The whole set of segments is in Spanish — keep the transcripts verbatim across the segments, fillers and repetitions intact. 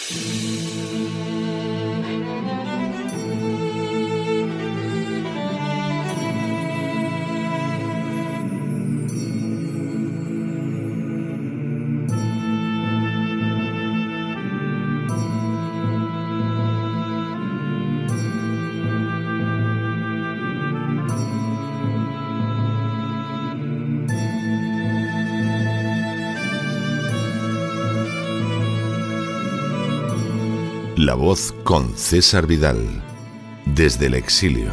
La Voz con César Vidal, desde el exilio.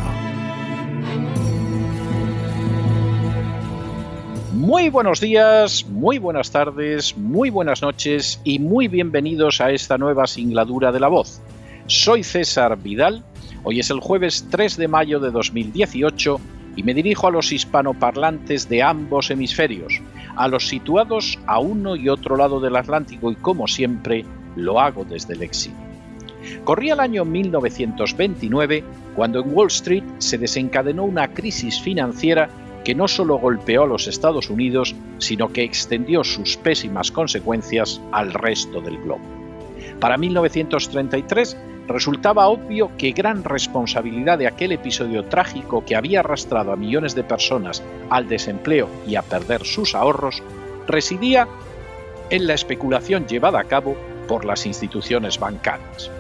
Muy buenos días, muy buenas tardes, muy buenas noches y muy bienvenidos a esta nueva singladura de La Voz. Soy César Vidal, hoy es el jueves tres de mayo de dos mil dieciocho y me dirijo a los hispanoparlantes de ambos hemisferios, a los situados a uno y otro lado del Atlántico y, como siempre, lo hago desde el exilio. Corría el año mil novecientos veintinueve cuando en Wall Street se desencadenó una crisis financiera que no solo golpeó a los Estados Unidos, sino que extendió sus pésimas consecuencias al resto del globo. Para mil novecientos treinta y tres resultaba obvio que gran responsabilidad de aquel episodio trágico que había arrastrado a millones de personas al desempleo y a perder sus ahorros residía en la especulación llevada a cabo por las instituciones bancarias.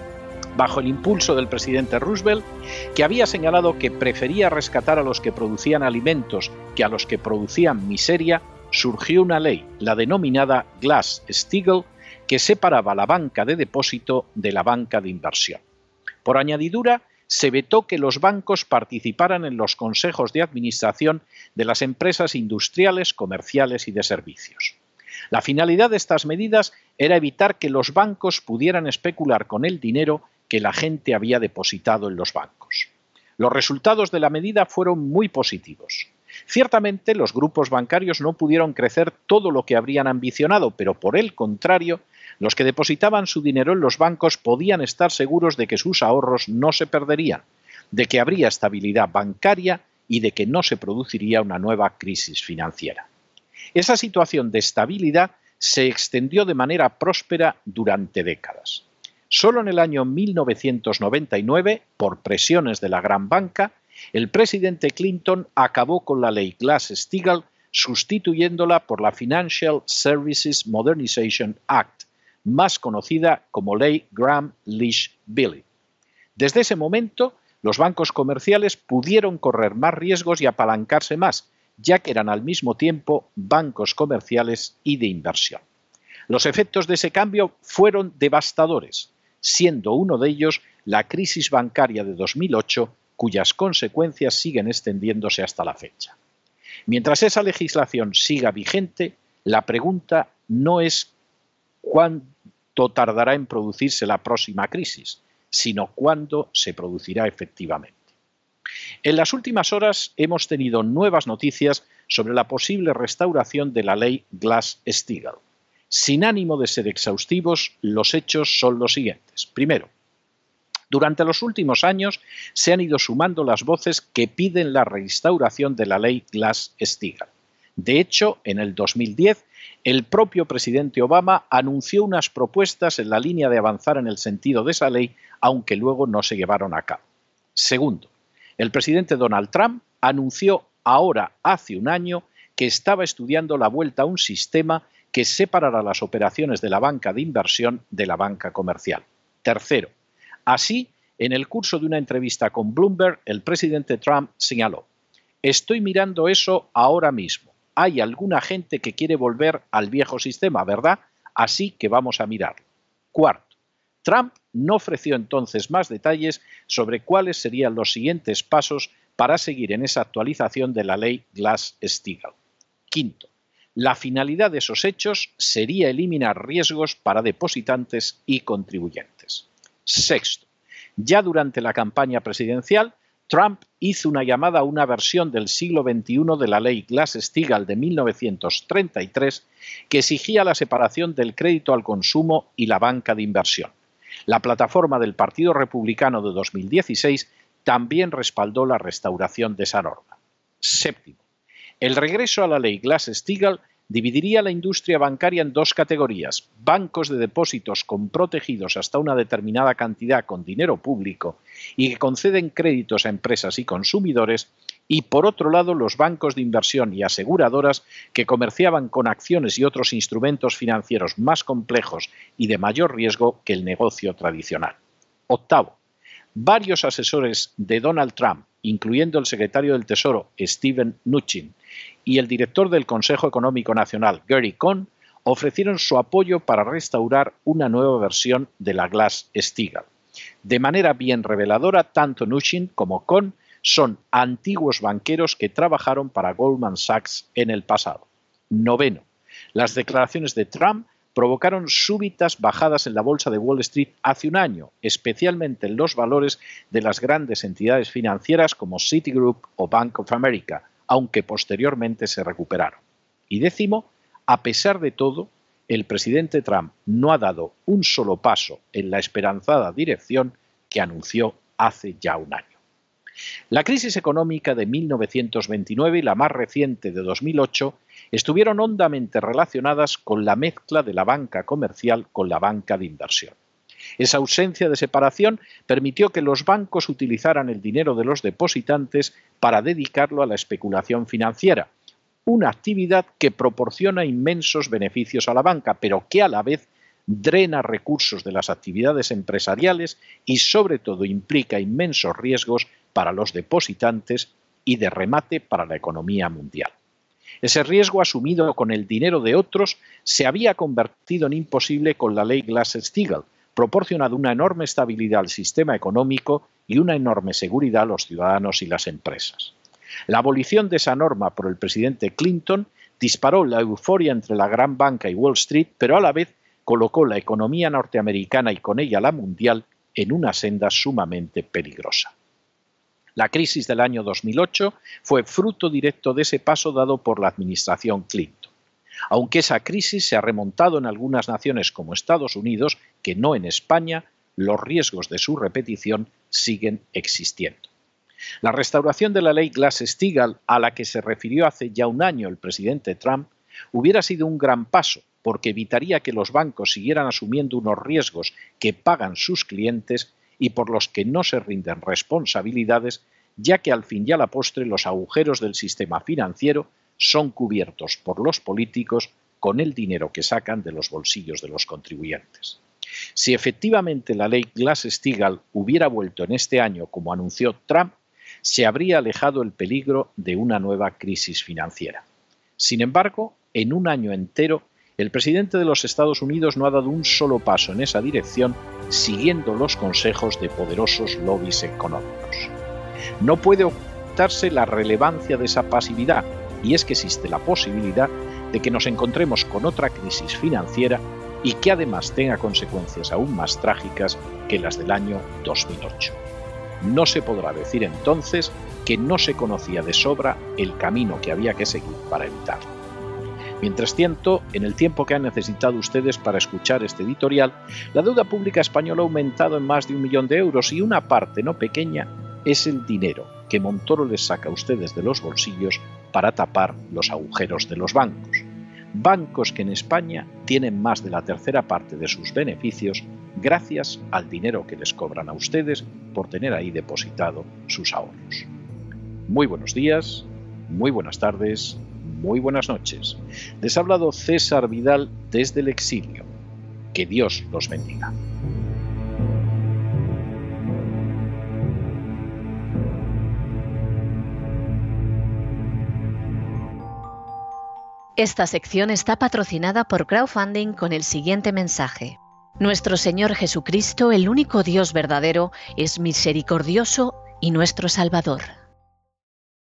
Bajo el impulso del presidente Roosevelt, que había señalado que prefería rescatar a los que producían alimentos que a los que producían miseria, surgió una ley, la denominada Glass-Steagall, que separaba la banca de depósito de la banca de inversión. Por añadidura, se vetó que los bancos participaran en los consejos de administración de las empresas industriales, comerciales y de servicios. La finalidad de estas medidas era evitar que los bancos pudieran especular con el dinero que la gente había depositado en los bancos. Los resultados de la medida fueron muy positivos. Ciertamente, los grupos bancarios no pudieron crecer todo lo que habrían ambicionado, pero por el contrario, los que depositaban su dinero en los bancos podían estar seguros de que sus ahorros no se perderían, de que habría estabilidad bancaria y de que no se produciría una nueva crisis financiera. Esa situación de estabilidad se extendió de manera próspera durante décadas. Solo en el año mil novecientos noventa y nueve, por presiones de la gran banca, el presidente Clinton acabó con la ley Glass-Steagall, sustituyéndola por la Financial Services Modernization Act, más conocida como ley Gramm-Leach-Bliley. Desde ese momento, los bancos comerciales pudieron correr más riesgos y apalancarse más, ya que eran al mismo tiempo bancos comerciales y de inversión. Los efectos de ese cambio fueron devastadores, siendo uno de ellos la crisis bancaria de dos mil ocho, cuyas consecuencias siguen extendiéndose hasta la fecha. Mientras esa legislación siga vigente, la pregunta no es cuánto tardará en producirse la próxima crisis, sino cuándo se producirá efectivamente. En las últimas horas hemos tenido nuevas noticias sobre la posible restauración de la ley Glass-Steagall. Sin ánimo de ser exhaustivos, los hechos son los siguientes. Primero, durante los últimos años se han ido sumando las voces que piden la restauración de la ley Glass-Steagall. De hecho, en el dos mil diez, el propio presidente Obama anunció unas propuestas en la línea de avanzar en el sentido de esa ley, aunque luego no se llevaron a cabo. Segundo, el presidente Donald Trump anunció ahora hace un año que estaba estudiando la vuelta a un sistema que separará las operaciones de la banca de inversión de la banca comercial. Tercero, así, en el curso de una entrevista con Bloomberg, el presidente Trump señaló: «Estoy mirando eso ahora mismo. Hay alguna gente que quiere volver al viejo sistema, ¿verdad? Así que vamos a mirarlo». Cuarto, Trump no ofreció entonces más detalles sobre cuáles serían los siguientes pasos para seguir en esa actualización de la ley Glass-Steagall. Quinto, la finalidad de esos hechos sería eliminar riesgos para depositantes y contribuyentes. Sexto, ya durante la campaña presidencial, Trump hizo una llamada a una versión del siglo veintiuno de la ley Glass-Steagall de mil novecientos treinta y tres que exigía la separación del crédito al consumo y la banca de inversión. La plataforma del Partido Republicano de dos mil dieciséis también respaldó la restauración de esa norma. Séptimo, el regreso a la ley Glass-Steagall dividiría la industria bancaria en dos categorías: bancos de depósitos con protegidos hasta una determinada cantidad con dinero público y que conceden créditos a empresas y consumidores, y por otro lado los bancos de inversión y aseguradoras que comerciaban con acciones y otros instrumentos financieros más complejos y de mayor riesgo que el negocio tradicional. Octavo, varios asesores de Donald Trump, incluyendo el secretario del Tesoro Steven Mnuchin y el director del Consejo Económico Nacional Gary Cohn, ofrecieron su apoyo para restaurar una nueva versión de la Glass-Steagall. De manera bien reveladora, tanto Mnuchin como Cohn son antiguos banqueros que trabajaron para Goldman Sachs en el pasado. Noveno, las declaraciones de Trump provocaron súbitas bajadas en la bolsa de Wall Street hace un año, especialmente en los valores de las grandes entidades financieras como Citigroup o Bank of America, aunque posteriormente se recuperaron. Y décimo, a pesar de todo, el presidente Trump no ha dado un solo paso en la esperanzada dirección que anunció hace ya un año. La crisis económica de mil novecientos veintinueve y la más reciente de dos mil ocho estuvieron hondamente relacionadas con la mezcla de la banca comercial con la banca de inversión. Esa ausencia de separación permitió que los bancos utilizaran el dinero de los depositantes para dedicarlo a la especulación financiera, una actividad que proporciona inmensos beneficios a la banca, pero que a la vez drena recursos de las actividades empresariales y sobre todo implica inmensos riesgos para los depositantes y de remate para la economía mundial. Ese riesgo asumido con el dinero de otros se había convertido en imposible con la ley Glass-Steagall, proporcionando una enorme estabilidad al sistema económico y una enorme seguridad a los ciudadanos y las empresas. La abolición de esa norma por el presidente Clinton disparó la euforia entre la gran banca y Wall Street, pero a la vez colocó la economía norteamericana y con ella la mundial en una senda sumamente peligrosa. La crisis del año dos mil ocho fue fruto directo de ese paso dado por la administración Clinton. Aunque esa crisis se ha remontado en algunas naciones como Estados Unidos, que no en España, los riesgos de su repetición siguen existiendo. La restauración de la ley Glass-Steagall, a la que se refirió hace ya un año el presidente Trump, hubiera sido un gran paso, porque evitaría que los bancos siguieran asumiendo unos riesgos que pagan sus clientes y por los que no se rinden responsabilidades, ya que al fin y a la postre los agujeros del sistema financiero son cubiertos por los políticos con el dinero que sacan de los bolsillos de los contribuyentes. Si efectivamente la ley Glass-Steagall hubiera vuelto en este año como anunció Trump, se habría alejado el peligro de una nueva crisis financiera. Sin embargo, en un año entero, el presidente de los Estados Unidos no ha dado un solo paso en esa dirección, siguiendo los consejos de poderosos lobbies económicos. No puede ocultarse la relevancia de esa pasividad, y es que existe la posibilidad de que nos encontremos con otra crisis financiera y que además tenga consecuencias aún más trágicas que las del año dos mil ocho. No se podrá decir entonces que no se conocía de sobra el camino que había que seguir para evitarlo. Mientras tanto, en el tiempo que han necesitado ustedes para escuchar este editorial, la deuda pública española ha aumentado en más de un millón de euros y una parte no pequeña es el dinero que Montoro les saca a ustedes de los bolsillos para tapar los agujeros de los bancos. Bancos que en España tienen más de la tercera parte de sus beneficios gracias al dinero que les cobran a ustedes por tener ahí depositado sus ahorros. Muy buenos días, muy buenas tardes, muy buenas noches. Les ha hablado César Vidal desde el exilio. Que Dios los bendiga. Esta sección está patrocinada por crowdfunding con el siguiente mensaje. Nuestro Señor Jesucristo, el único Dios verdadero, es misericordioso y nuestro Salvador.